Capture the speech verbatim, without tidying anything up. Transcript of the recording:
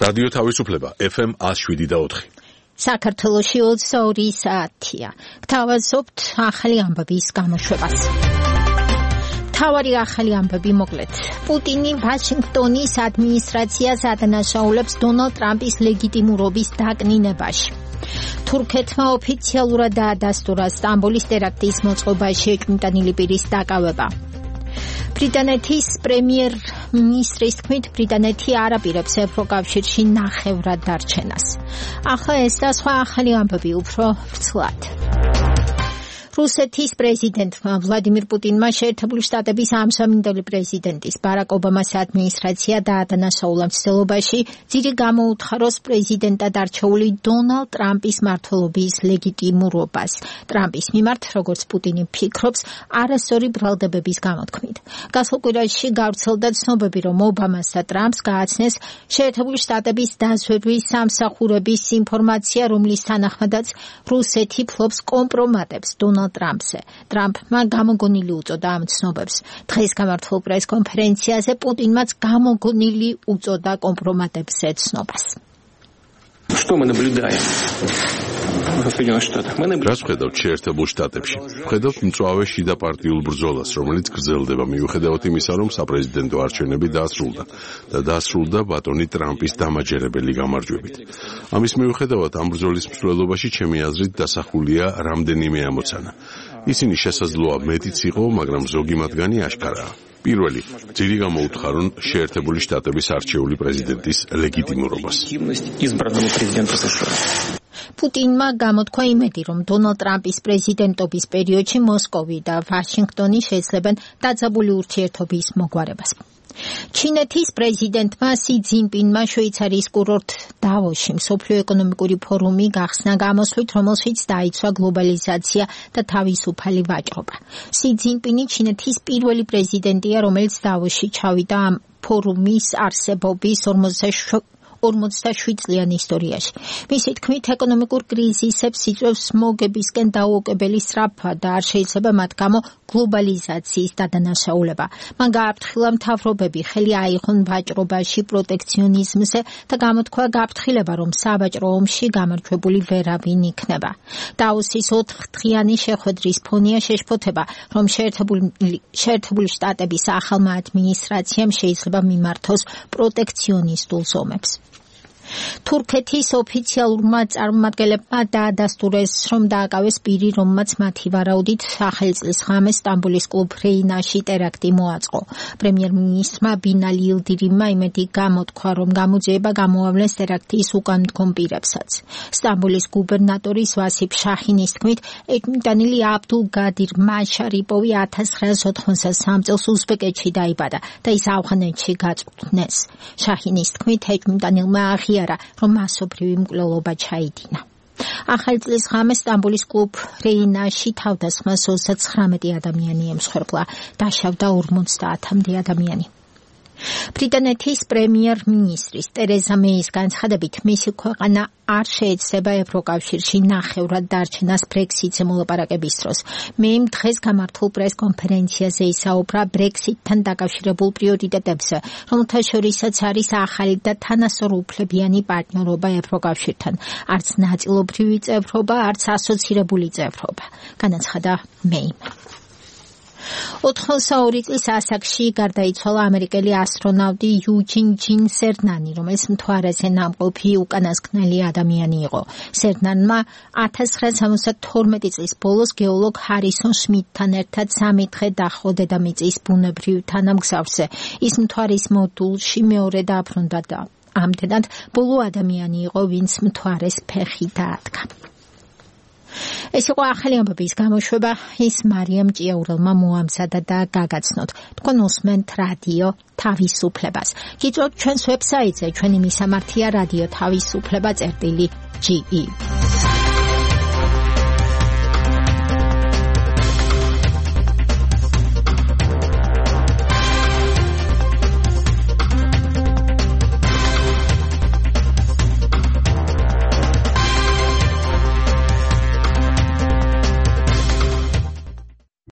რადიო თავისუფლება ეფ ემ one oh seven და four. საქართველოში ოცდაორი საათია. გთავაზობთ ახალი ამბების გამოშვებას. მთავარი ახალი ამბები მოკლედ. პუტინი ვაშინგტონის ადმინისტრაციას ადანაშაულებს დონალდ ტრამპის ლეგიტიმურობის დაკნინებაში. თურქეთმა ოფიციალურად დაადასტურა სტამბოლის ტერაქტის მოწყობაში ეჭვმიტანილი პირის დაკავება. ბრიტანეთის პრემიერ-მინისტრის თქმით, ბრიტანეთი არ აპირებს ევროკავშირში ნახევრად დარჩენას. ახლა ეს და სხვა ახალი ამბები უფრო ვრცლად. რუსეთის პრეზიდენტმა ვლადიმირ პუტინმა შეერთებული შტატების ამჟამინდელი პრეზიდენტის ბარაკ ობამას ადმინისტრაცია დაადანაშაულა მცდელობაში ძირი გამოუთხაროს პრეზიდენტად არჩეული დონალდ ტრამპის მმართველობის ლეგიტიმურობას. ტრამპის მიმართ, როგორც პუტინი ფიქრობს, არასწორი ბრალდებების გამოთქმით. გასულ კვირაში გავრცელდა ცნობები, რომ ობამას და ტრამპს გააცნეს შეერთებული შტატების დაზვერვის სამსახურების ინფორმაცია, რომლის თანახმადაც რუსეთი ფლობს კომპრომატებს დონალდ ტრამპზე. ტრამპმა გამოგონილი უწოდა ამ ცნობებს. დღეს გამართულ პრეს-კონფერენციაზე პუტინმაც გამოგონილი უწოდა კომპრომატებზე ცნობას. Что мы наблюдаем в Соединенных Штатах? Мы наблюдаем. რას ვხედავთ შეერთებულ შტატებში? ვხედავთ მწვავე შიდა პარტიულ ბრძოლას, რომელიც გრძელდება მიუხედავად იმისა, რომ საპრეზიდენტო არჩევნები დაასრულდა და დაასრულდა ბატონი ტრამპის დამაჯერებელი გამარჯვებით. ამის მიუხედავად ამ ბრძოლის მსვლელობაში ჩემი აზრით დასახულია რამდენიმე ამოცანა. ისინი შესაძლოა მეტიც იყო, მაგრამ ზოგი მათგანი აშკარაა. პირველი, ძირი გამოუთხარონ შეერთებული შტატების არჩეული პრეზიდენტის ლეგიტიმურობას. პუტინმა გამოთქვა იმედი, რომ დონალდ ტრამპის პრეზიდენტობის პერიოდში მოსკოვი და ვაშინგტონი შეძლებენ დაძაბული ურთიერთობის მოგვარებას. ჩინეთის პრეზიდენტმა სი ძინპინმა შვეიცარიის კურორტ დავოსში მსოფლიო ეკონომიკური ფორუმი გახსნა გამოსვლით, რომელშიც დაიცვა გლობალიზაცია და თავისუფალი ვაჭრობა. სი ძინპინი ჩინეთის პირველი პრეზიდენტია, რომელიც დავოსში ჩავიდა ამ ფორუმის არსებობის ორმოცდაშვიდ წლიან ისტორიაში. მისი თქმით, ეკონომიკურ კრიზისებს იწვევს მოგებისკენ დაუოკებელი სწრაფვა და არ შეიძლება მათ გამო გლობალიზაციის დადანაშაულება. მან გააფრთხილა მთავრობები ხელი აიღონ ვაჭრობაში პროტექციონიზმზე და გამოთქვა გაფრთხილება, რომ სავაჭრო ომში გამარჯვებული ვერავინ იქნება. დაოსის ოთხდღიანი შეხვედრის ფონია შეშფოთება, რომ შეერთებული შტატების ახალმა ადმინისტრაციამ შეიძლება მიმართოს პროტექციონისტულ ზომებს. თურქეთის ოფიციალურმა წარმომადგენლებმა დაადასტურეს, რომ დააკავეს პირი, რომელმაც მათი ვარაუდით ახალი წლის ღამეს სტამბოლის კლუბ რეინაში ტერაქტი მოაწყო. პრემიერ-მინისტრმა ბინალი ილდირიმმა იმედი გამოთქვა, რომ გამოძიება გამოავლეს ტერაქტის უკანდგომ პირებსაც. სტამბოლის გუბერნატორის ვასიფ შაჰინის თქმით, ეჭვმიტანილი აბდულ გადირ მაშარიპოვი ათას ცხრაას ოთხმოცდასამ წელს უზბეკეთში დაიბადა და ის ავღანეთში გაწვრთნეს. შაჰინის თქმით, ეჭვმიტანილმა აღიარა, რომ მასობრივი მკვლელობა ჩაიდინა. ახალი წლის ღამეს სტამბოლის კლუბ რეინაში თავდასხმას ოცდათხრამეტი ადამიანი ემსხვერპლა, დაშავდა ორმოცდაათამდე ადამიანი. ბრიტანეთის პრემიერ-მინისტრის ტერეზა მეის განცხადებით, მისი ქვეყანა არ შეეცდება ევროკავშირში ნახევრად დარჩენას ბრექსიტზე მოლაპარაკების დროს. მეიმ დღეს გამართულ პრეს-კონფერენციაზე ისაუბრა ბრექსიტთან დაკავშირებულ პრიორიტეტებზე, რომელთა შორისაც არის ახალი და თანასწორუფლებიანი პარტნიორობა ევროკავშირთან, არც ნაწილობრივი წევრობა, არც ასოცირებული წევრობა, განაცხადა მეიმ. ოთხმოცდაორი წლის ასაკში გარდაიცვალა ამერიკელი ასტრონავტი იუჯინ ჯინ სერნანი, რომელიც მთვარეზე ნამყოფი უკანასკნელი ადამიანი იყო. სერნანმა ათას ცხრაას სამოცდათორმეტი წლის ბოლოს გეოლოგ ჰარისონ შმიდთან ერთად სამი დღე დაჰყო დედამიწის ბუნებრივ თანამგზავრზე. ის მთვარის მოდულში მეორე დააბრუნდა და ამდენად ბოლო ადამიანი იყო, ვინც მთვარეს ფეხი დაადგა. ეს იყო ახალი ამბების გამოშვება, ის მარიამ ჭიაურელმა მოამზადა და გაგაცნოთ. თქვენ უსმენთ რადიო თავისუფლებას. გიწევთ ჩვენს ვებსაიტზე, ჩვენი მისამართია რადიო თავისუფლება წერტილი ჯი ი.